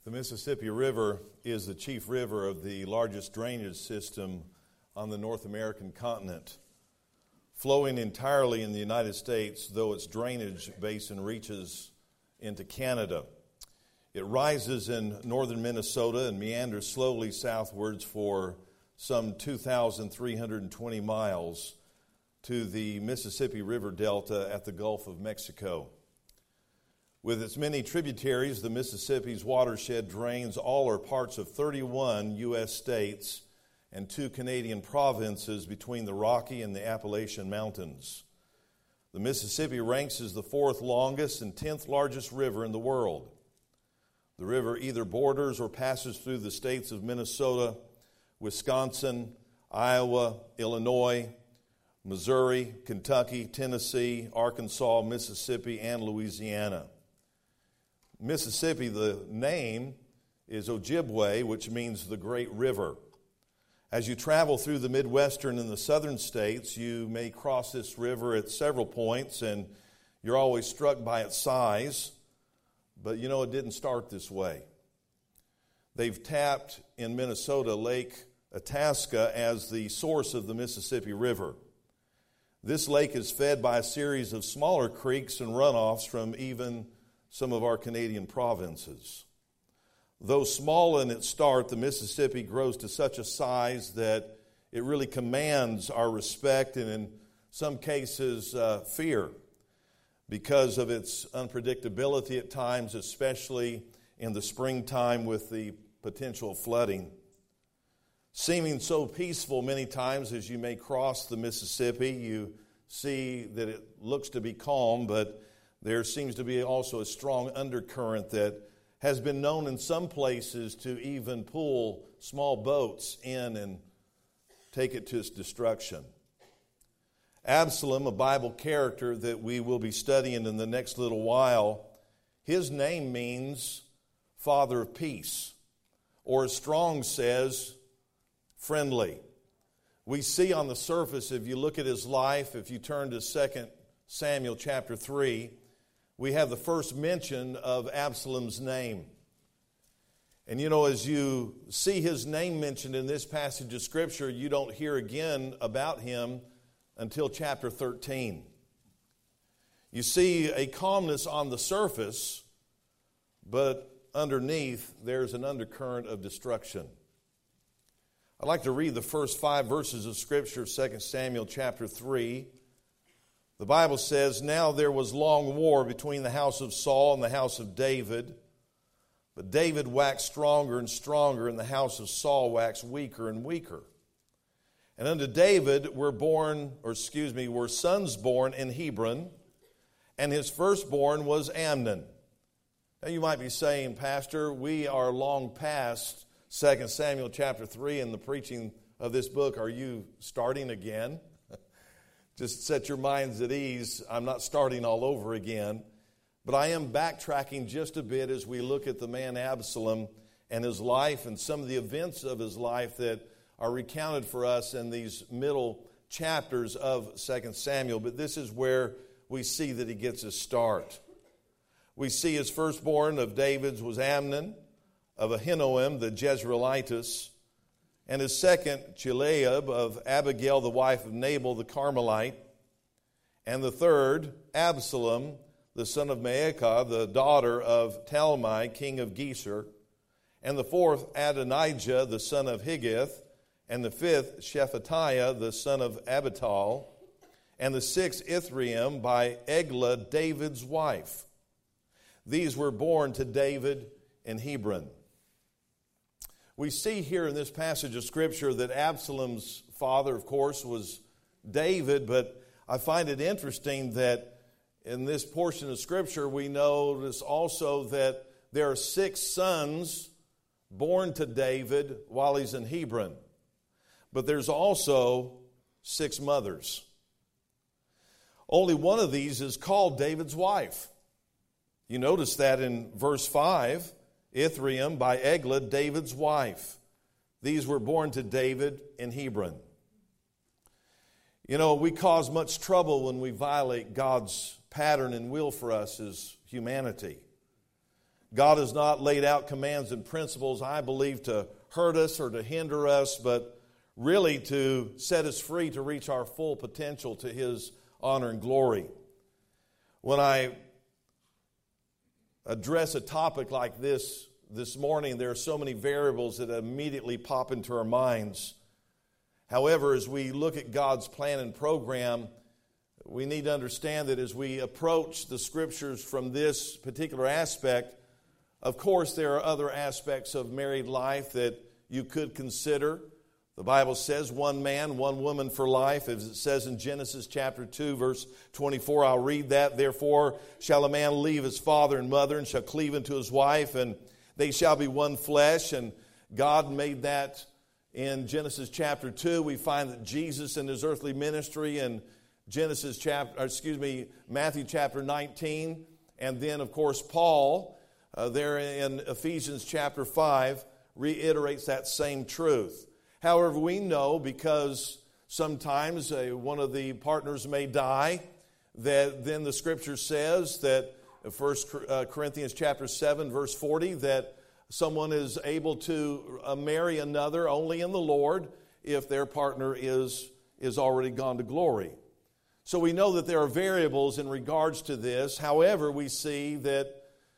The Mississippi River is the chief river of the largest drainage system on the North American continent. Flowing entirely in the United States, though its drainage basin reaches into Canada. It rises in northern Minnesota and meanders slowly southwards for some 2,320 miles to the Mississippi River Delta at the Gulf of Mexico. With its many tributaries, the Mississippi's watershed drains all or parts of 31 U.S. states and 2 Canadian provinces between the Rocky and the Appalachian Mountains. The Mississippi ranks as the 4th longest and 10th largest river in the world. The river either borders or passes through the states of Minnesota, Wisconsin, Iowa, Illinois, Missouri, Kentucky, Tennessee, Arkansas, Mississippi, and Louisiana. Mississippi, the name is Ojibwe, which means the Great River. As you travel through the Midwestern and the southern states, you may cross this river at several points, and you're always struck by its size. But you know, it didn't start this way. They've tapped in Minnesota Lake Itasca as the source of the Mississippi River. This lake is fed by a series of smaller creeks and runoffs from even some of our Canadian provinces. Though small in its start, the Mississippi grows to such a size that it really commands our respect and in some cases fear because of its unpredictability at times, especially in the springtime with the potential flooding. Seeming so peaceful many times as you may cross the Mississippi, you see that it looks to be calm, but there seems to be also a strong undercurrent that has been known in some places to even pull small boats in and take it to its destruction. Absalom, a Bible character that we will be studying in the next little while, his name means Father of Peace, or as Strong's says, friendly. We see on the surface, if you look at his life, if you turn to 2 Samuel chapter 3, we have the first mention of Absalom's name. And you know, as you see his name mentioned in this passage of Scripture, you don't hear again about him until chapter 13. You see a calmness on the surface, but underneath there's an undercurrent of destruction. I'd like to read the first 5 verses of Scripture, 2 Samuel chapter 3. The Bible says, "Now there was long war between the house of Saul and the house of David. But David waxed stronger and stronger, and the house of Saul waxed weaker and weaker. And unto David were sons born in Hebron, and his firstborn was Amnon." Now you might be saying, Pastor, we are long past 2 Samuel chapter 3 and the preaching of this book. Are you starting again? Just set your minds at ease. I'm not starting all over again. But I am backtracking just a bit as we look at the man Absalom and his life and some of the events of his life that are recounted for us in these middle chapters of 2 Samuel. But this is where we see that he gets his start. We see his firstborn of David's was Amnon, of Ahinoam the Jezreelitess, and his second, Chileab, of Abigail, the wife of Nabal the Carmelite, and the third, Absalom, the son of Maacah, the daughter of Talmai, king of Gesur, and the fourth, Adonijah, the son of Higgith, and the fifth, Shephatiah, the son of Abital, and the sixth, Ithream, by Eglah, David's wife. These were born to David in Hebron. We see here in this passage of Scripture that Absalom's father, of course, was David, but I find it interesting that in this portion of Scripture we notice also that there are 6 sons born to David while he's in Hebron. But there's also 6 mothers. Only one of these is called David's wife. You notice that in verse 5. Ithream by Eglah, David's wife. These were born to David in Hebron. You know, we cause much trouble when we violate God's pattern and will for us as humanity. God has not laid out commands and principles, I believe, to hurt us or to hinder us, but really to set us free to reach our full potential to His honor and glory. When I address a topic like this morning, there are so many variables that immediately pop into our minds. However, as we look at God's plan and program, we need to understand that as we approach the Scriptures from this particular aspect, of course, there are other aspects of married life that you could consider. The Bible says one man, one woman for life, as it says in Genesis chapter 2, verse 24. I'll read that. Therefore shall a man leave his father and mother and shall cleave unto his wife, and they shall be one flesh. And God made that in Genesis chapter 2. We find that Jesus in His earthly ministry in Matthew chapter 19, and then of course Paul there in Ephesians chapter 5 reiterates that same truth. However, we know because sometimes one of the partners may die, that then the Scripture says that 1 Corinthians chapter 7 verse 40 that someone is able to marry another only in the Lord if their partner is already gone to glory. So we know that there are variables in regards to this. However, we see that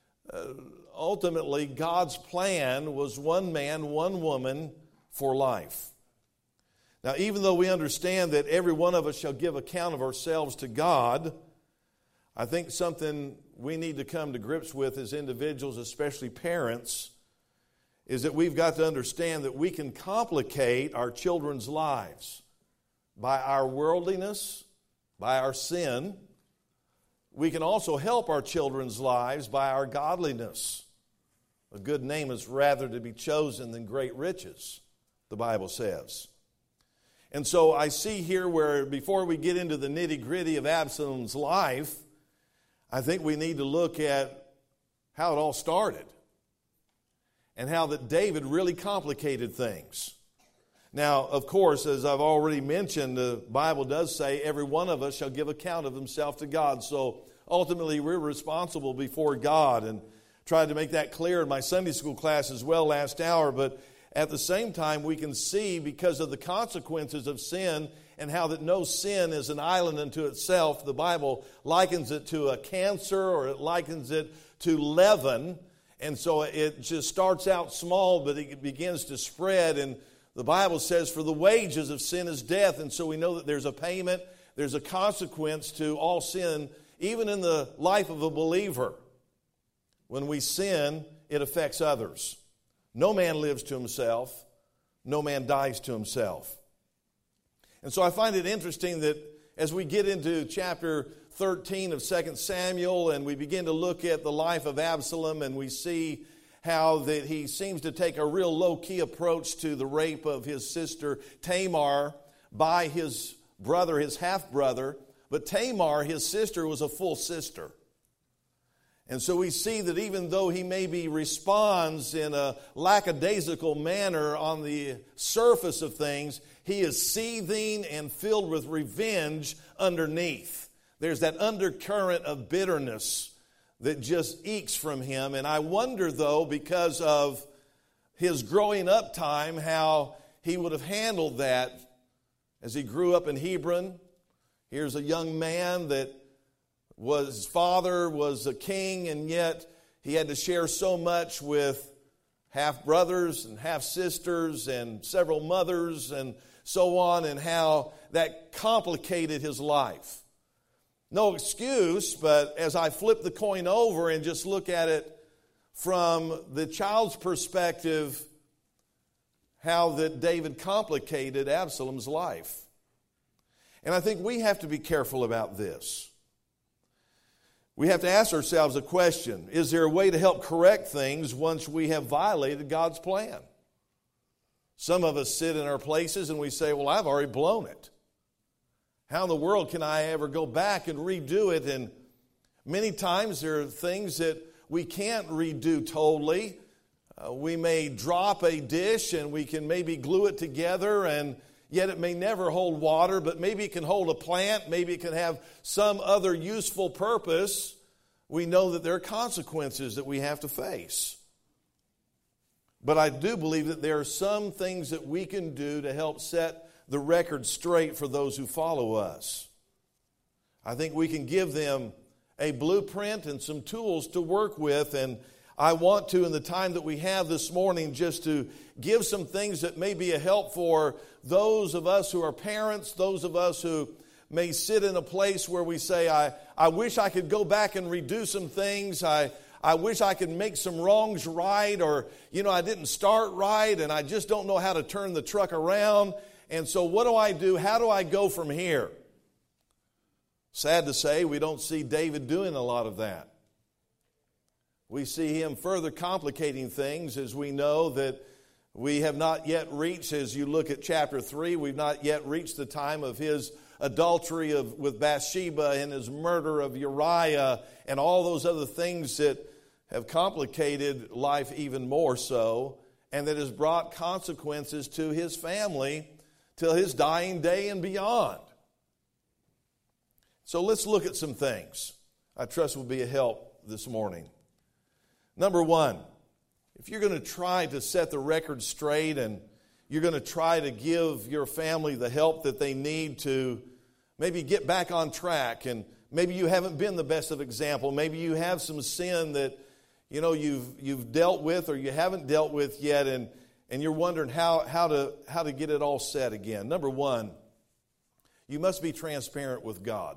ultimately God's plan was one man, one woman for life. Now, even though we understand that every one of us shall give account of ourselves to God, I think something we need to come to grips with as individuals, especially parents, is that we've got to understand that we can complicate our children's lives by our worldliness, by our sin. We can also help our children's lives by our godliness. A good name is rather to be chosen than great riches, the Bible says. And so I see here where before we get into the nitty-gritty of Absalom's life, I think we need to look at how it all started and how that David really complicated things. Now, of course, as I've already mentioned, the Bible does say every one of us shall give account of himself to God. So ultimately, we're responsible before God, and tried to make that clear in my Sunday school class as well last hour. But at the same time, we can see because of the consequences of sin and how that no sin is an island unto itself. The Bible likens it to a cancer, or it likens it to leaven. And so it just starts out small, but it begins to spread. And the Bible says, for the wages of sin is death. And so we know that there's a payment, there's a consequence to all sin, even in the life of a believer. When we sin, it affects others. No man lives to himself. No man dies to himself. And so I find it interesting that as we get into chapter 13 of 2 Samuel and we begin to look at the life of Absalom, and we see how that he seems to take a real low-key approach to the rape of his sister Tamar by his brother, his half-brother. But Tamar, his sister, was a full sister. And so we see that even though he maybe responds in a lackadaisical manner on the surface of things, he is seething and filled with revenge underneath. There's that undercurrent of bitterness that just ekes from him. And I wonder, though, because of his growing up time, how he would have handled that as he grew up in Hebron. Here's a young man that his father was a king, and yet he had to share so much with half-brothers and half-sisters and several mothers and so on, and how that complicated his life. No excuse, but as I flip the coin over and just look at it from the child's perspective, how that David complicated Absalom's life. And I think we have to be careful about this. We have to ask ourselves a question. Is there a way to help correct things once we have violated God's plan? Some of us sit in our places and we say, well, I've already blown it. How in the world can I ever go back and redo it? And many times there are things that we can't redo totally. We may drop a dish and we can maybe glue it together, and yet it may never hold water, but maybe it can hold a plant, maybe it can have some other useful purpose. we know that there are consequences that we have to face. But I do believe that there are some things that we can do to help set the record straight for those who follow us. I think we can give them a blueprint and some tools to work with, and I want to, in the time that we have this morning, just to give some things that may be a help for those of us who are parents, those of us who may sit in a place where we say, I wish I could go back and redo some things. I wish I could make some wrongs right, or, I didn't start right, and I just don't know how to turn the truck around. And so what do I do? How do I go from here? Sad to say, we don't see David doing a lot of that. We see him further complicating things, as we know that we have not yet reached, as you look at chapter 3, we've not yet reached the time of his adultery with Bathsheba and his murder of Uriah and all those other things that have complicated life even more so, and that has brought consequences to his family till his dying day and beyond. So let's look at some things I trust will be a help this morning. Number one, if you're going to try to set the record straight and you're going to try to give your family the help that they need to maybe get back on track, and maybe you haven't been the best of example, maybe you have some sin that you've dealt with or you haven't dealt with yet, and you're wondering how to get it all set again. Number one, you must be transparent with God.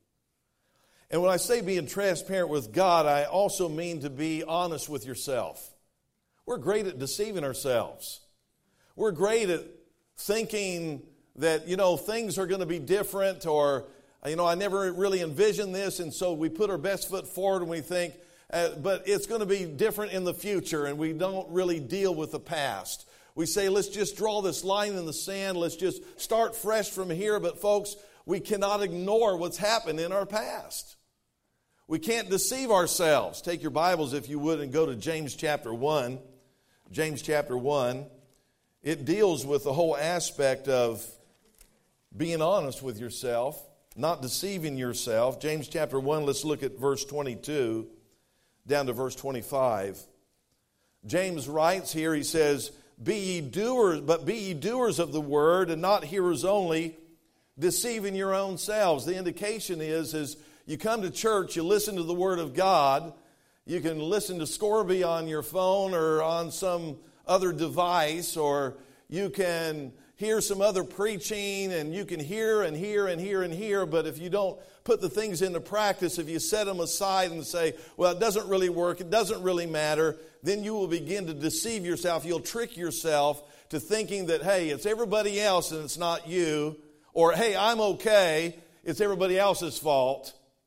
And when I say being transparent with God, I also mean to be honest with yourself. We're great at deceiving ourselves. We're great at thinking that, things are going to be different, or, I never really envisioned this, and so we put our best foot forward and we think, but it's going to be different in the future, and we don't really deal with the past. We say, let's just draw this line in the sand, let's just start fresh from here, but folks, we cannot ignore what's happened in our past. We can't deceive ourselves. Take your Bibles, if you would, and go to James chapter 1. James chapter 1. It deals with the whole aspect of being honest with yourself, not deceiving yourself. James chapter 1, let's look at verse 22 down to verse 25. James writes here, he says, Be ye doers of the word, and not hearers only, deceiving your own selves. The indication is you come to church, you listen to the Word of God. You can listen to Scorby on your phone or on some other device, or you can hear some other preaching, and you can hear and hear and hear and hear, but if you don't put the things into practice, if you set them aside and say, well, it doesn't really work, it doesn't really matter, then you will begin to deceive yourself. You'll trick yourself to thinking that, hey, it's everybody else and it's not you, or hey, I'm okay, it's everybody else's fault.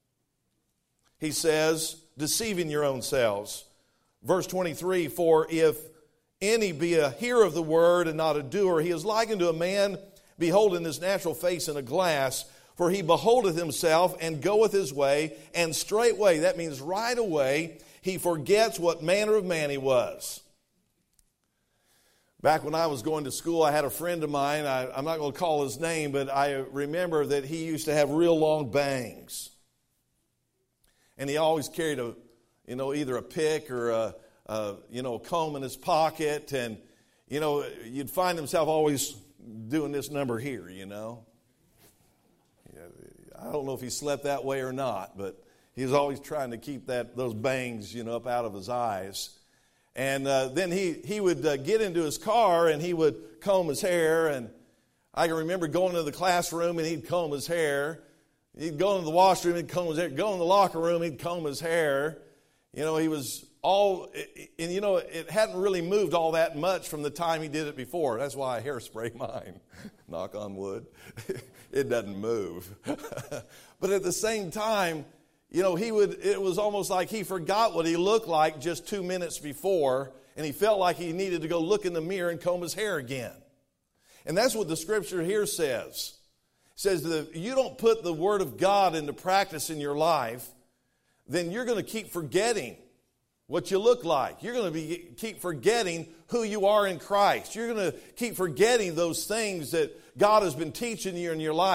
He says, deceiving your own selves. Verse 23, For if any be a hearer of the word and not a doer, he is likened to a man beholding his natural face in a glass. For he beholdeth himself and goeth his way, and straightway, that means right away, he forgets what manner of man he was. Back when I was going to school, I had a friend of mine, I'm not going to call his name, but I remember that he used to have real long bangs. And he always carried either a pick or a comb in his pocket, and you'd find himself always doing this number here. I don't know if he slept that way or not, but he was always trying to keep those bangs up out of his eyes. And then he would get into his car and he would comb his hair, and I can remember going to the classroom and he'd comb his hair. He'd go into the washroom, he'd comb his hair. Go in the locker room, he'd comb his hair. He was it hadn't really moved all that much from the time he did it before. That's why I hairspray mine. Knock on wood. It doesn't move. But at the same time, it was almost like he forgot what he looked like just 2 minutes before, and he felt like he needed to go look in the mirror and comb his hair again. And that's what the scripture here says. It says that if you don't put the Word of God into practice in your life, then you're going to keep forgetting what you look like. You're going to keep forgetting who you are in Christ. You're going to keep forgetting those things that God has been teaching you in your life.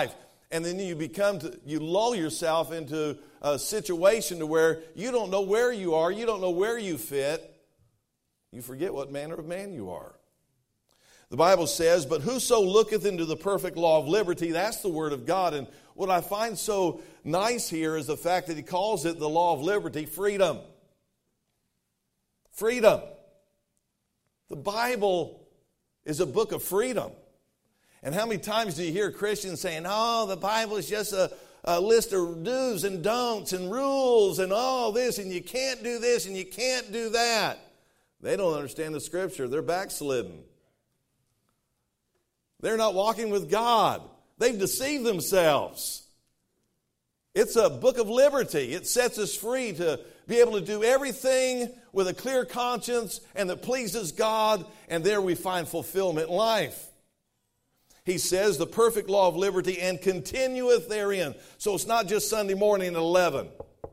And then you lull yourself into a situation to where you don't know where you are, you don't know where you fit. You forget what manner of man you are. The Bible says, but whoso looketh into the perfect law of liberty, that's the word of God. And what I find so nice here is the fact that he calls it the law of liberty, freedom. Freedom. The Bible is a book of freedom. And how many times do you hear Christians saying, oh, the Bible is just a list of do's and don'ts and rules and all this, and you can't do this and you can't do that. They don't understand the Scripture. They're backslidden. They're not walking with God. They've deceived themselves. It's a book of liberty. It sets us free to be able to do everything with a clear conscience and that pleases God, and there we find fulfillment in life. He says the perfect law of liberty and continueth therein. So it's not just Sunday morning at 11.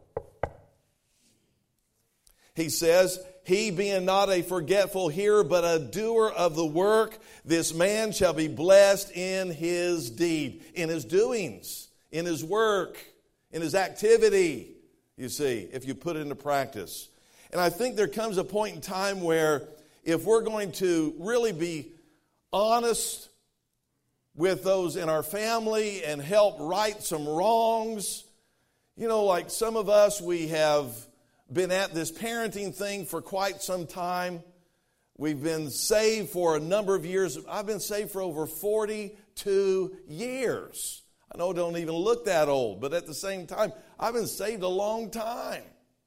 He says, he being not a forgetful hearer, but a doer of the work, this man shall be blessed in his deed, in his doings, in his work, in his activity, you see, if you put it into practice. And I think there comes a point in time where if we're going to really be honest with those in our family and help right some wrongs, like some of us, we have been at this parenting thing for quite some time. We've been saved for a number of years. I've been saved for over 42 years. I know I don't even look that old, but at the same time, I've been saved a long time.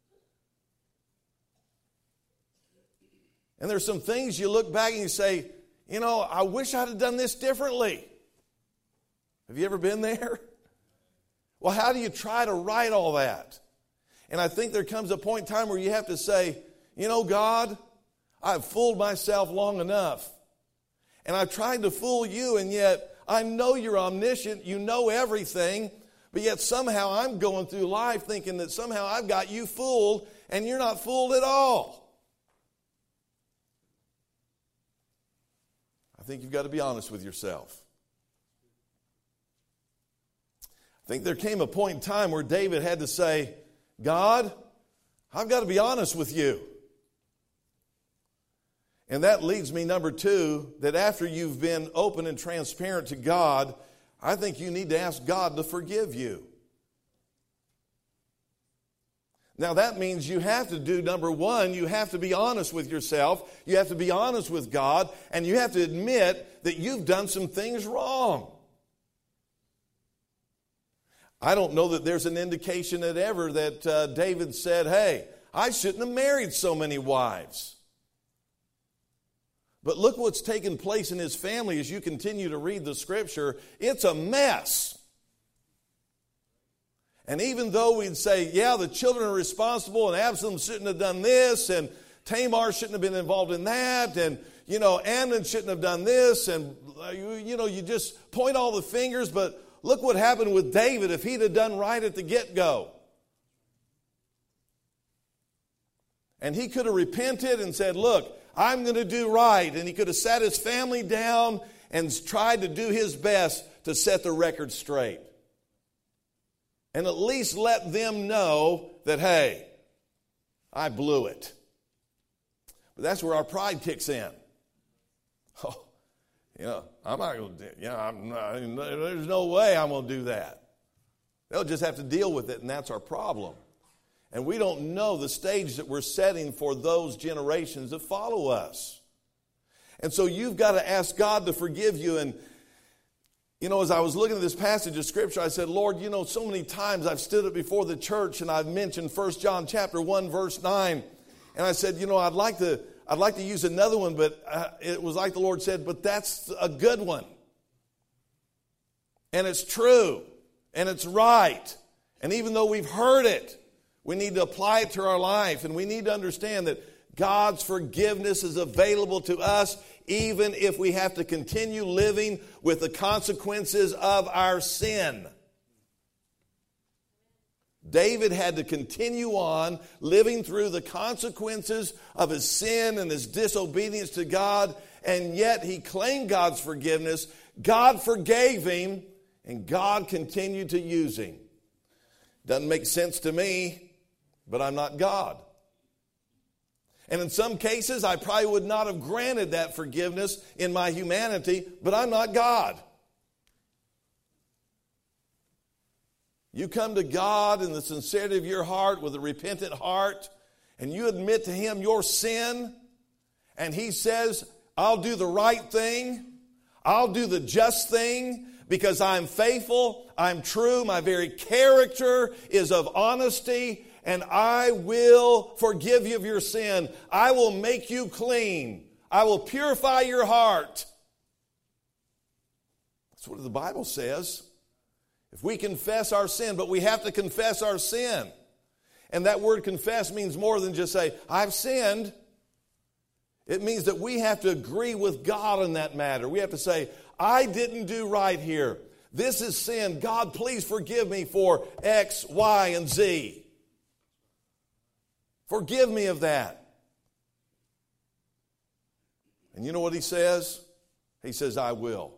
And there's some things you look back and you say, I wish I'd have done this differently. Have you ever been there? Well, how do you try to right all that? And I think there comes a point in time where you have to say, God, I've fooled myself long enough. And I've tried to fool you, and yet I know you're omniscient, you know everything, but yet somehow I'm going through life thinking that somehow I've got you fooled, and you're not fooled at all. I think you've got to be honest with yourself. I think there came a point in time where David had to say, God, I've got to be honest with you. And that leads me, number two, that after you've been open and transparent to God, I think you need to ask God to forgive you. Now that means you have to do, number one, you have to be honest with yourself, you have to be honest with God, and you have to admit that you've done some things wrong. I don't know that there's an indication that David said, hey, I shouldn't have married so many wives. But look what's taken place in his family as you continue to read the Scripture. It's a mess. And even though we'd say, yeah, the children are responsible and Absalom shouldn't have done this and Tamar shouldn't have been involved in that and, Amnon shouldn't have done this and, you just point all the fingers, but look what happened with David if he'd have done right at the get-go. And he could have repented and said, look, I'm going to do right. And he could have sat his family down and tried to do his best to set the record straight. And at least let them know that, hey, I blew it. But that's where our pride kicks in. Oh, I'm not going to do there's no way I'm going to do that. They'll just have to deal with it, and that's our problem. And we don't know the stage that we're setting for those generations that follow us. And so you've got to ask God to forgive you. And, as I was looking at this passage of Scripture, I said, Lord, so many times I've stood up before the church and I've mentioned 1 John chapter 1, verse 9. And I said, I'd like to use another one, but it was like the Lord said, but that's a good one. And it's true. And it's right. And even though we've heard it, we need to apply it to our life. And we need to understand that God's forgiveness is available to us even if we have to continue living with the consequences of our sin. David had to continue on living through the consequences of his sin and his disobedience to God, and yet he claimed God's forgiveness. God forgave him, And God continued to use him. Doesn't make sense to me, but I'm not God. And in some cases, I probably would not have granted that forgiveness in my humanity, but I'm not God. You come to God in the sincerity of your heart with a repentant heart, and you admit to him your sin, and he says, I'll do the right thing, I'll do the just thing, because I'm faithful, I'm true, my very character is of honesty, and I will forgive you of your sin. I will make you clean. I will purify your heart. That's what the Bible says. If we confess our sin, but we have to confess our sin. And that word confess means more than just say, I've sinned. It means that we have to agree with God in that matter. We have to say, I didn't do right here. This is sin. God, please forgive me for X, Y, and Z. Forgive me of that. And you know what he says? He says, I will.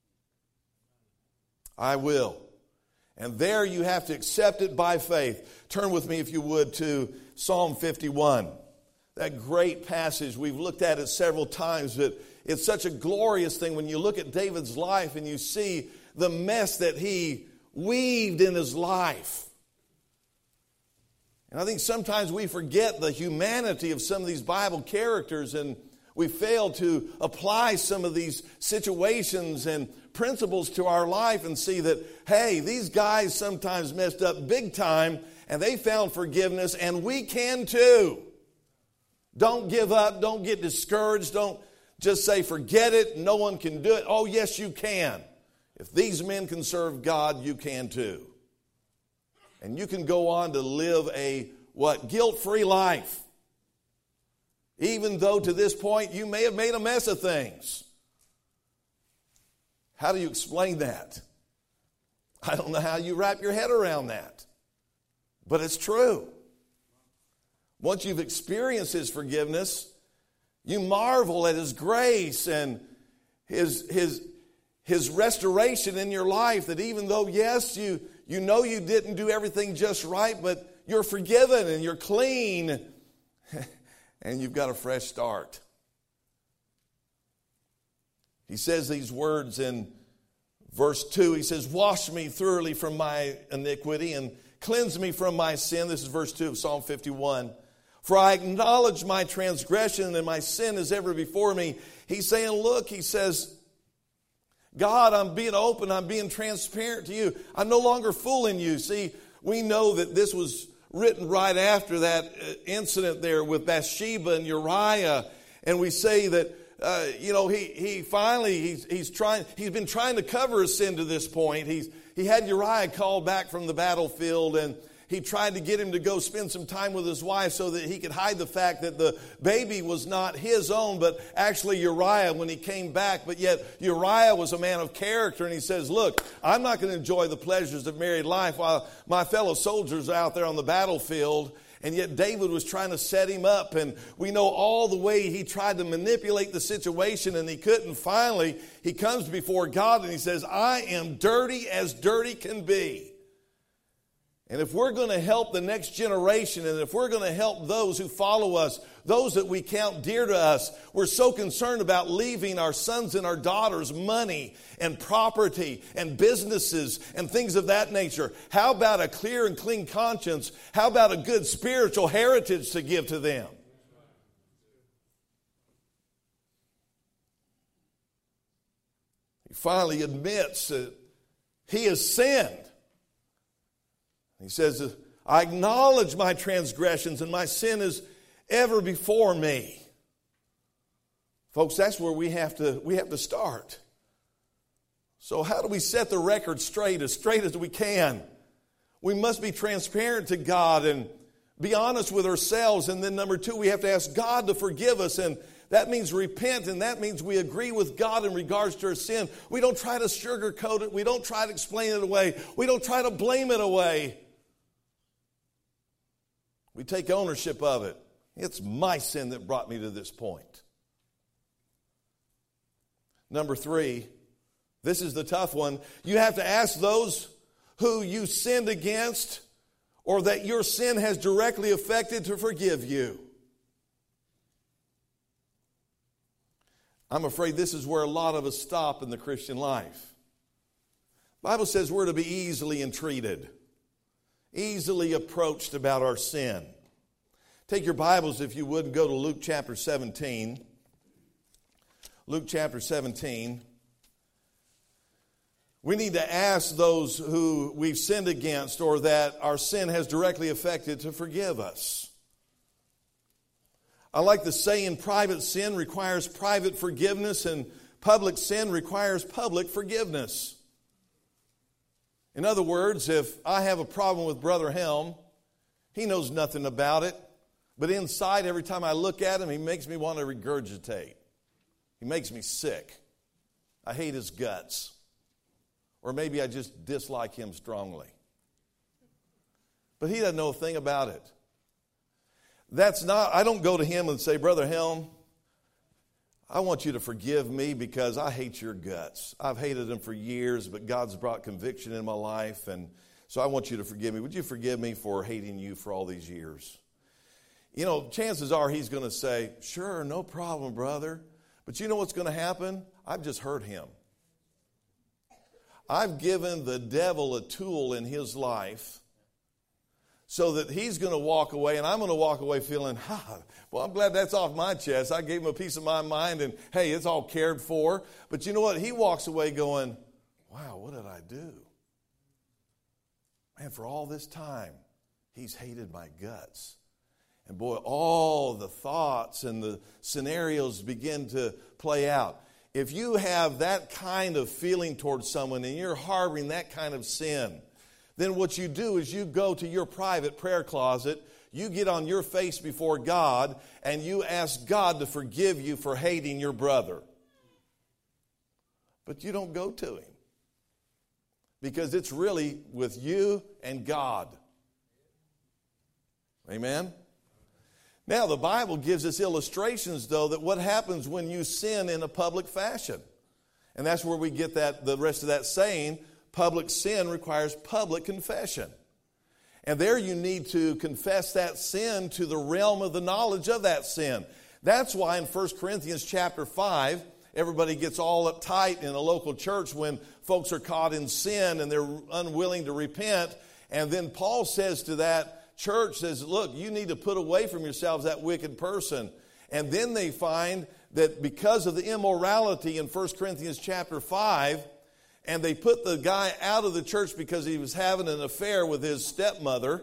I will. And there you have to accept it by faith. Turn with me, if you would, to Psalm 51. That great passage. We've looked at it several times, but it's such a glorious thing when you look at David's life and you see the mess that he weaved in his life. And I think sometimes we forget the humanity of some of these Bible characters, and we fail to apply some of these situations and principles to our life and see that, hey, these guys sometimes messed up big time and they found forgiveness, and we can too. Don't give up. Don't get discouraged. Don't just say, forget it. No one can do it. Oh, yes, you can. If these men can serve God, you can too. And you can go on to live a, guilt-free life. Even though to this point you may have made a mess of things. How do you explain that? I don't know how you wrap your head around that. But it's true. Once you've experienced his forgiveness, you marvel at his grace and his restoration in your life, that even though, yes, you know you didn't do everything just right, but you're forgiven and you're clean and you've got a fresh start. He says these words in verse 2. He says, wash me thoroughly from my iniquity and cleanse me from my sin. This is verse 2 of Psalm 51. For I acknowledge my transgression and my sin is ever before me. He's saying, look, he says, God, I'm being open. I'm being transparent to you. I'm no longer fooling you. See, we know that this was written right after that incident there with Bathsheba and Uriah. And we say that, he's been trying to cover his sin to this point. He had Uriah called back from the battlefield, and he tried to get him to go spend some time with his wife so that he could hide the fact that the baby was not his own, but actually Uriah when he came back. But yet Uriah was a man of character, and he says, look, I'm not going to enjoy the pleasures of married life while my fellow soldiers are out there on the battlefield. And yet David was trying to set him up, and we know all the way he tried to manipulate the situation, and he couldn't. Finally, he comes before God and he says, I am dirty as dirty can be. And if we're going to help the next generation, and if we're going to help those who follow us, those that we count dear to us, we're so concerned about leaving our sons and our daughters money and property and businesses and things of that nature. How about a clear and clean conscience? How about a good spiritual heritage to give to them? He finally admits that he has sinned. He says, I acknowledge my transgressions and my sin is ever before me. Folks, that's where we have to start. So how do we set the record straight as we can? We must be transparent to God and be honest with ourselves. And then number 2, we have to ask God to forgive us. And that means repent, and that means we agree with God in regards to our sin. We don't try to sugarcoat it. We don't try to explain it away. We don't try to blame it away. We take ownership of it. It's my sin that brought me to this point. Number 3, This is the tough one. You have to ask those who you sinned against or that your sin has directly affected to forgive you. I'm afraid this is where a lot of us stop in the Christian life. The Bible says we're to be easily entreated, easily approached about our sin. Take your Bibles, if you would, and go to Luke chapter 17. Luke chapter 17. We need to ask those who we've sinned against or that our sin has directly affected to forgive us. I like the saying, private sin requires private forgiveness and public sin requires public forgiveness. In other words, if I have a problem with Brother Helm, he knows nothing about it, but inside every time I look at him, he makes me want to regurgitate. He makes me sick. I hate his guts. Or maybe I just dislike him strongly. But he doesn't know a thing about it. I don't go to him and say, Brother Helm, I want you to forgive me because I hate your guts. I've hated them for years, but God's brought conviction in my life, and so I want you to forgive me. Would you forgive me for hating you for all these years? You know, chances are he's going to say, sure, no problem, brother. But you know what's going to happen? I've just hurt him. I've given the devil a tool in his life so that he's going to walk away, and I'm going to walk away feeling, well, I'm glad that's off my chest. I gave him a piece of my mind, and hey, it's all cared for. But you know what? He walks away going, wow, what did I do? Man, for all this time, he's hated my guts. And boy, all the thoughts and the scenarios begin to play out. If you have that kind of feeling towards someone and you're harboring that kind of sin, then what you do is you go to your private prayer closet, you get on your face before God, and you ask God to forgive you for hating your brother. But you don't go to him because it's really with you and God. Amen? Now, the Bible gives us illustrations, though, that what happens when you sin in a public fashion. And that's where we get the rest of that saying, public sin requires public confession. And there you need to confess that sin to the realm of the knowledge of that sin. That's why in 1 Corinthians chapter 5, everybody gets all uptight in a local church when folks are caught in sin and they're unwilling to repent. And then Paul says to that church, look, you need to put away from yourselves that wicked person. And then they find that because of the immorality in 1 Corinthians chapter 5, and they put the guy out of the church because he was having an affair with his stepmother.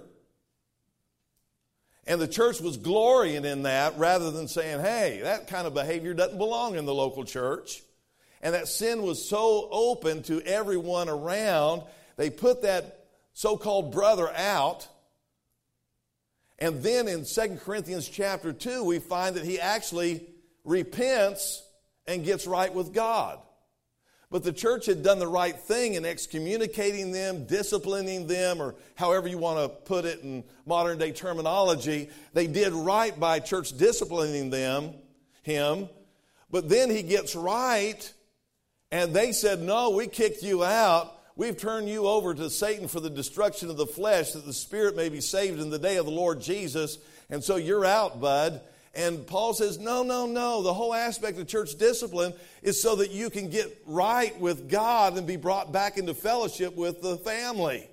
And the church was glorying in that rather than saying, hey, that kind of behavior doesn't belong in the local church. And that sin was so open to everyone around, they put that so-called brother out. And then in 2 Corinthians chapter 2, we find that he actually repents and gets right with God. But the church had done the right thing in excommunicating them, disciplining them, or however you want to put it in modern day terminology. They did right by church disciplining him. But then he gets right, and they said, no, we kicked you out. We've turned you over to Satan for the destruction of the flesh, that the spirit may be saved in the day of the Lord Jesus. And so you're out, bud. And Paul says, no. The whole aspect of church discipline is so that you can get right with God and be brought back into fellowship with the family.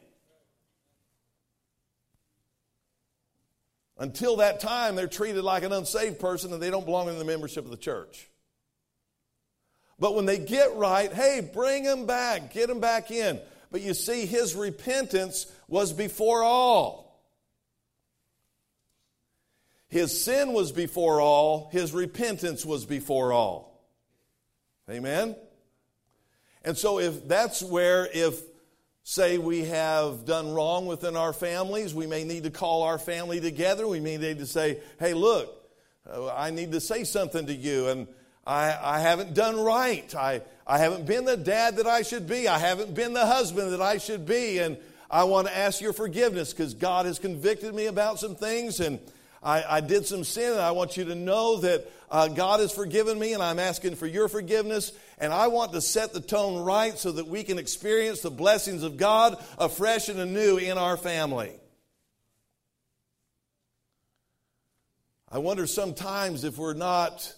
Until that time, they're treated like an unsaved person and they don't belong in the membership of the church. But when they get right, hey, bring them back, get them back in. But you see, his repentance was before all. His sin was before all. His repentance was before all. Amen? And so if say we have done wrong within our families, we may need to call our family together. We may need to say, hey, look, I need to say something to you, and I haven't done right. I haven't been the dad that I should be. I haven't been the husband that I should be, and I want to ask your forgiveness because God has convicted me about some things, and I did some sin, and I want you to know that God has forgiven me, and I'm asking for your forgiveness. And I want to set the tone right so that we can experience the blessings of God afresh and anew in our family. I wonder sometimes if we're not,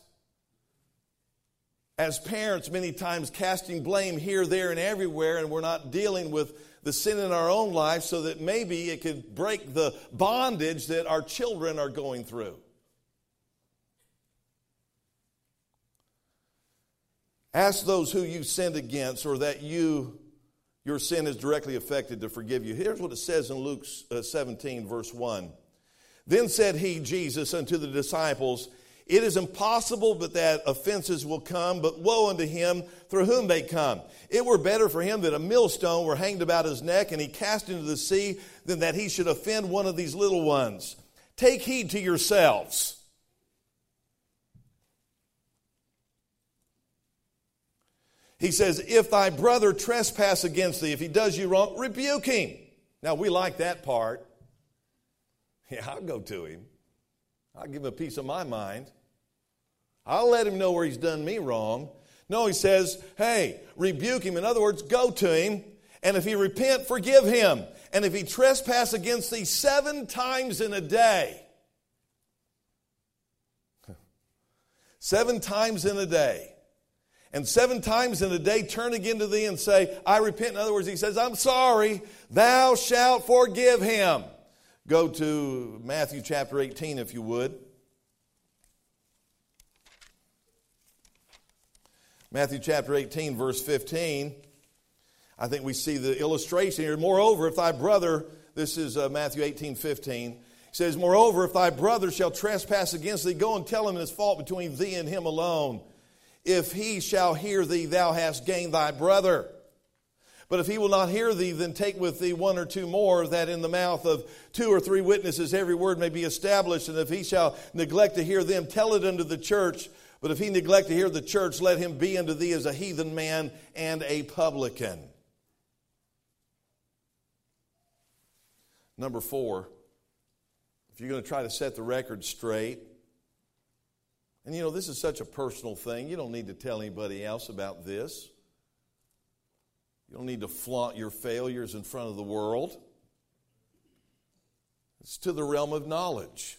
as parents, many times casting blame here, there, and everywhere, and we're not dealing with the sin in our own life so that maybe it could break the bondage that our children are going through. Ask those who you sinned against or that your sin is directly affected to forgive you. Here's what it says in Luke 17, verse 1. Then said he, Jesus, unto the disciples, it is impossible but that offenses will come, but woe unto him through whom they come. It were better for him that a millstone were hanged about his neck and he cast into the sea than that he should offend one of these little ones. Take heed to yourselves. He says, if thy brother trespass against thee, if he does you wrong, rebuke him. Now, we like that part. Yeah, I'll go to him. I'll give him a piece of my mind. I'll let him know where he's done me wrong. No, he says, hey, rebuke him. In other words, go to him. And if he repent, forgive him. And if he trespass against thee 7 times in a day. 7 times in a day. And 7 times in a day turn again to thee and say, I repent. In other words, he says, I'm sorry. Thou shalt forgive him. Go to Matthew chapter 18 if you would. Matthew chapter 18 verse 15. I think we see the illustration here. Moreover, if thy brother, this is Matthew 18:15. He says, moreover, if thy brother shall trespass against thee, go and tell him his fault between thee and him alone. If he shall hear thee, thou hast gained thy brother. But if he will not hear thee, then take with thee 1 or 2 more, that in the mouth of 2 or 3 witnesses every word may be established. And if he shall neglect to hear them, tell it unto the church. But if he neglect to hear the church, let him be unto thee as a heathen man and a publican. Number 4, if you're going to try to set the record straight, and this is such a personal thing. You don't need to tell anybody else about this. You don't need to flaunt your failures in front of the world. It's to the realm of knowledge.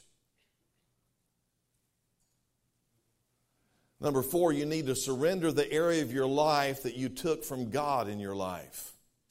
Number 4, you need to surrender the area of your life that you took from God in your life.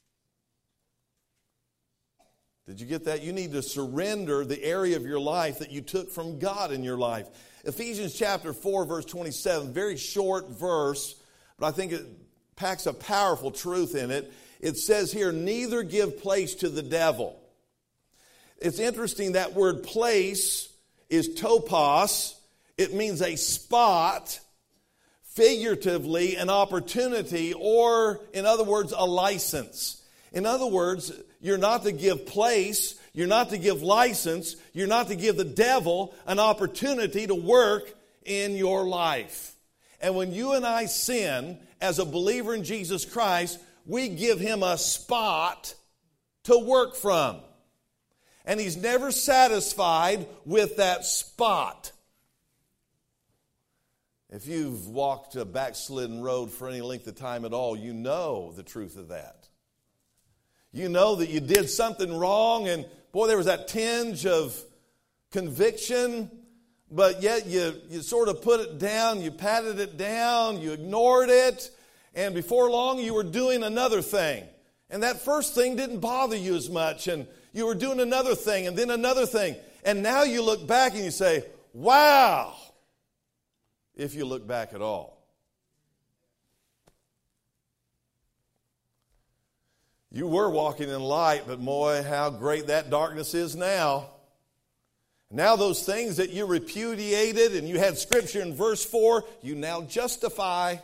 Did you get that? You need to surrender the area of your life that you took from God in your life. Ephesians chapter 4, verse 27, very short verse, but I think it packs a powerful truth in it. It says here, neither give place to the devil. It's interesting, that word place is topos. It means a spot, figuratively an opportunity, or in other words, a license. In other words, you're not to give place, you're not to give license, you're not to give the devil an opportunity to work in your life. And when you and I sin, as a believer in Jesus Christ, we give him a spot to work from. And he's never satisfied with that spot. If you've walked a backslidden road for any length of time at all, you know the truth of that. You know that you did something wrong, and boy, there was that tinge of conviction, but yet you sort of put it down, you patted it down, you ignored it, and before long you were doing another thing. And that first thing didn't bother you as much, and you were doing another thing, and then another thing. And now you look back and you say, wow, if you look back at all. You were walking in light, but boy, how great that darkness is now. Now those things that you repudiated and you had scripture in verse 4, you now justify.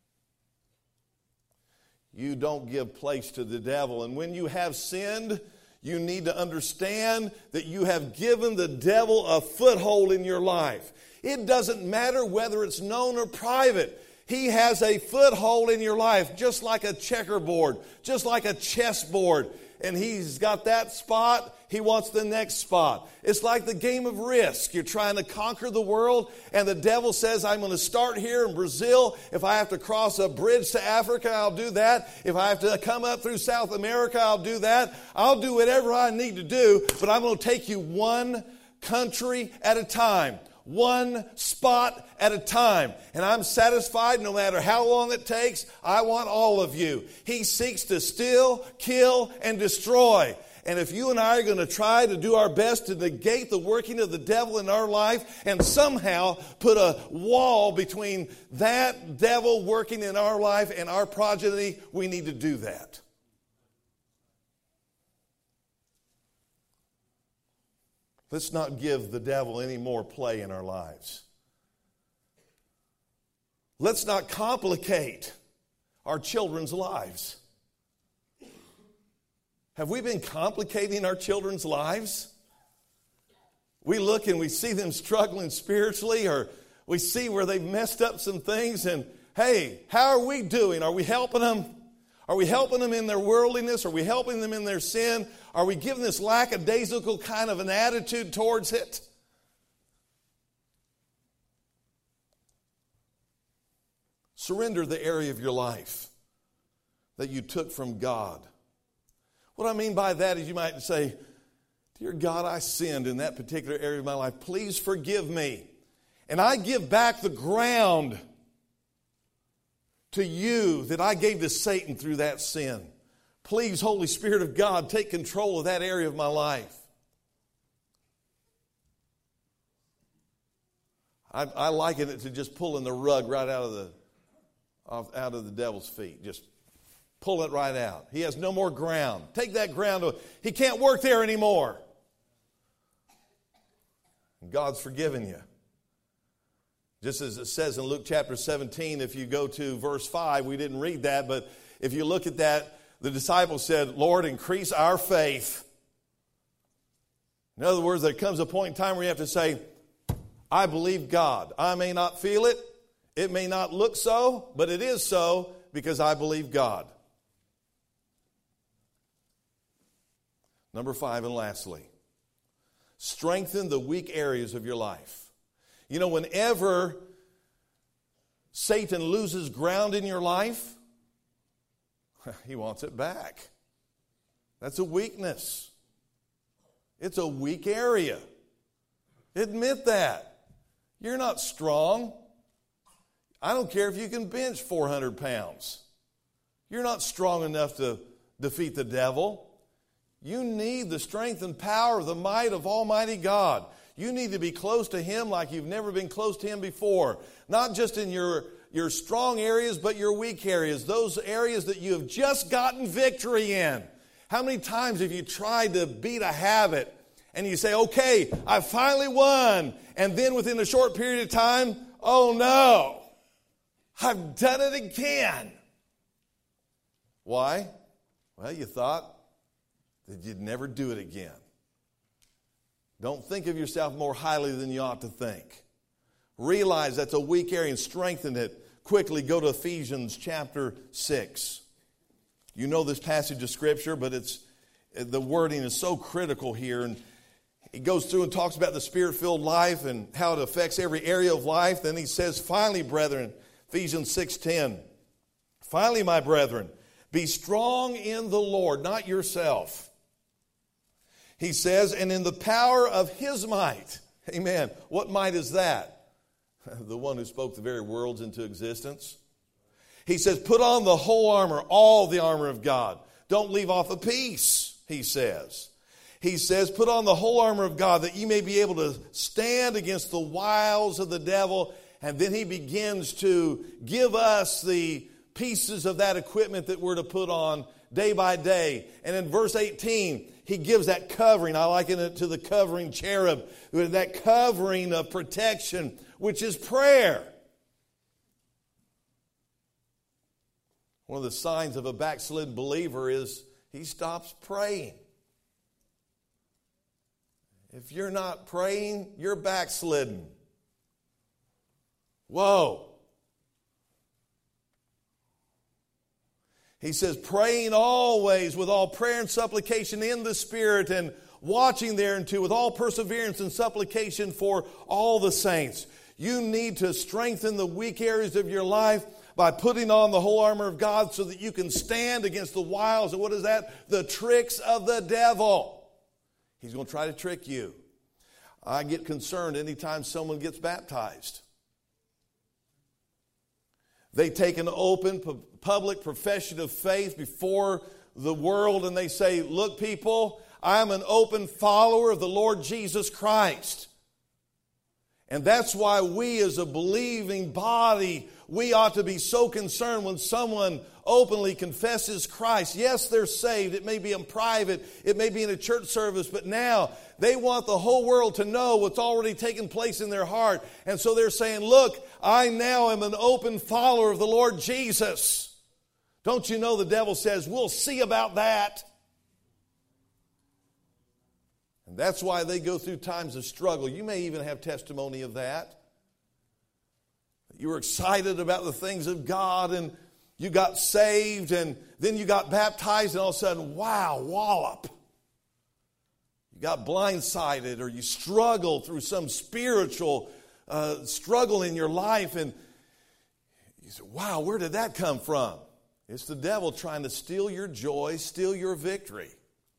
You don't give place to the devil. And when you have sinned, you need to understand that you have given the devil a foothold in your life. It doesn't matter whether it's known or private. He has a foothold in your life, just like a checkerboard, just like a chessboard. and he's got that spot, he wants the next spot. It's like the game of Risk. You're trying to conquer the world, and the devil says, I'm going to start here in Brazil. If I have to cross a bridge to Africa, I'll do that. If I have to come up through South America, I'll do that. I'll do whatever I need to do, but I'm going to take you one country at a time. One spot at a time. And I'm satisfied no matter how long it takes. I want all of you. He seeks to steal, kill, and destroy. And if you and I are going to try to do our best to negate the working of the devil in our life and somehow put a wall between that devil working in our life and our progeny, we need to do that. Let's not give the devil any more play in our lives. Let's not complicate our children's lives. Have we been complicating our children's lives? We look and we see them struggling spiritually, or we see where they've messed up some things, and hey, how are we doing? Are we helping them? Are we helping them in their worldliness? Are we helping them in their sin? Are we giving this lackadaisical kind of an attitude towards it? Surrender the area of your life that you took from God. What I mean by that is you might say, Dear God, I sinned in that particular area of my life. Please forgive me. And I give back the ground to you that I gave to Satan through that sin. Please, Holy Spirit of God, take control of that area of my life. I liken it to just pulling the rug right out of the devil's feet. Just pull it right out. He has no more ground. Take that ground. He can't work there anymore. And God's forgiven you. Just as it says in Luke chapter 17, if you go to verse 5, we didn't read that, but if you look at that, the disciples said, Lord, increase our faith. In other words, there comes a point in time where you have to say, I believe God. I may not feel it. It may not look so, but it is so because I believe God. Number 5, and lastly, strengthen the weak areas of your life. You know, whenever Satan loses ground in your life, he wants it back. That's a weakness. It's a weak area. Admit that. You're not strong. I don't care if you can bench 400 pounds. You're not strong enough to defeat the devil. You need the strength and power of the might of Almighty God. You need to be close to Him like you've never been close to Him before. Not just in your strong areas, but your weak areas. Those areas that you have just gotten victory in. How many times have you tried to beat a habit and you say, okay, I finally won. And then within a short period of time, oh no, I've done it again. Why? Well, you thought that you'd never do it again. Don't think of yourself more highly than you ought to think. Realize that's a weak area and strengthen it. Quickly go to Ephesians chapter 6. You know this passage of Scripture, but the wording is so critical here. And he goes through and talks about the Spirit-filled life and how it affects every area of life. Then he says, finally, brethren, Ephesians 6:10. Finally, my brethren, be strong in the Lord, not yourself. He says, and in the power of His might. Amen. What might is that? The one who spoke the very worlds into existence. He says, put on the whole armor, all the armor of God. Don't leave off a piece, he says. He says, put on the whole armor of God that you may be able to stand against the wiles of the devil. And then he begins to give us the pieces of that equipment that we're to put on day by day. And in verse 18, he gives that covering. I liken it to the covering cherub. That covering of protection, which is prayer. One of the signs of a backslidden believer is he stops praying. If you're not praying, you're backslidden. Whoa. He says, praying always with all prayer and supplication in the Spirit, and watching thereunto with all perseverance and supplication for all the saints. You need to strengthen the weak areas of your life by putting on the whole armor of God so that you can stand against the wiles of, what is that? The tricks of the devil. He's going to try to trick you. I get concerned anytime someone gets baptized. They take an open, public profession of faith before the world, and they say, look, people, I'm an open follower of the Lord Jesus Christ. And that's why we as a believing body, we ought to be so concerned when someone openly confesses Christ. Yes, they're saved. It may be in private. It may be in a church service. But now they want the whole world to know what's already taken place in their heart. And so they're saying, look, I now am an open follower of the Lord Jesus. Don't you know the devil says, we'll see about that. And that's why they go through times of struggle. You may even have testimony of that. You were excited about the things of God, and you got saved, and then you got baptized, and all of a sudden, wow, wallop. You got blindsided, or you struggled through some spiritual struggle in your life, and you said, wow, where did that come from? It's the devil trying to steal your joy, steal your victory.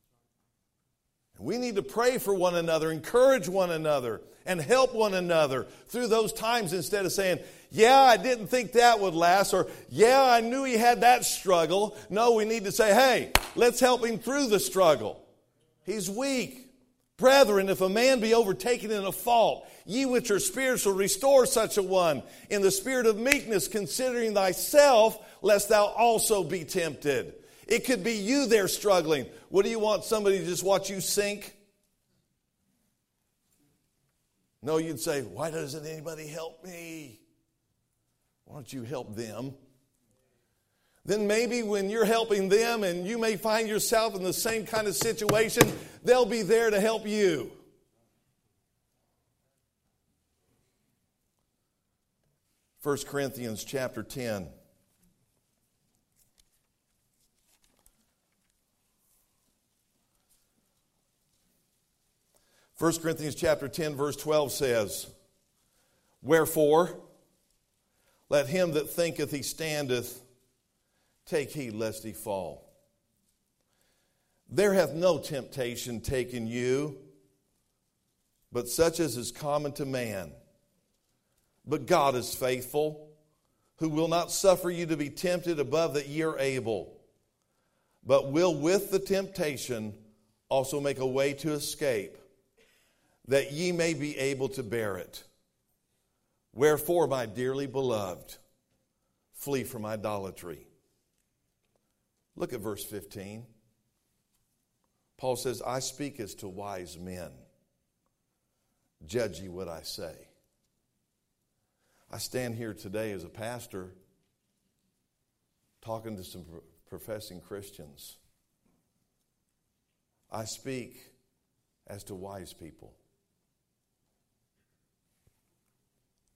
We need to pray for one another, encourage one another, and help one another through those times instead of saying, yeah, I didn't think that would last, or yeah, I knew he had that struggle. No, we need to say, hey, let's help him through the struggle. He's weak. Brethren, if a man be overtaken in a fault, ye which are spiritual, restore such a one in the spirit of meekness, considering thyself, lest thou also be tempted. It could be you there struggling. What do you want, somebody to just watch you sink? No, you'd say, why doesn't anybody help me? Why don't you help them? Then maybe when you're helping them and you may find yourself in the same kind of situation, they'll be there to help you. 1 Corinthians chapter 10. 1 Corinthians chapter 10, verse 12 says, wherefore, let him that thinketh he standeth take heed lest he fall. There hath no temptation taken you, but such as is common to man. But God is faithful, who will not suffer you to be tempted above that ye are able, but will with the temptation also make a way to escape, that ye may be able to bear it. Wherefore, my dearly beloved, flee from idolatry. Look at verse 15. Paul says, I speak as to wise men. Judge ye what I say. I stand here today as a pastor talking to some professing Christians. I speak as to wise people.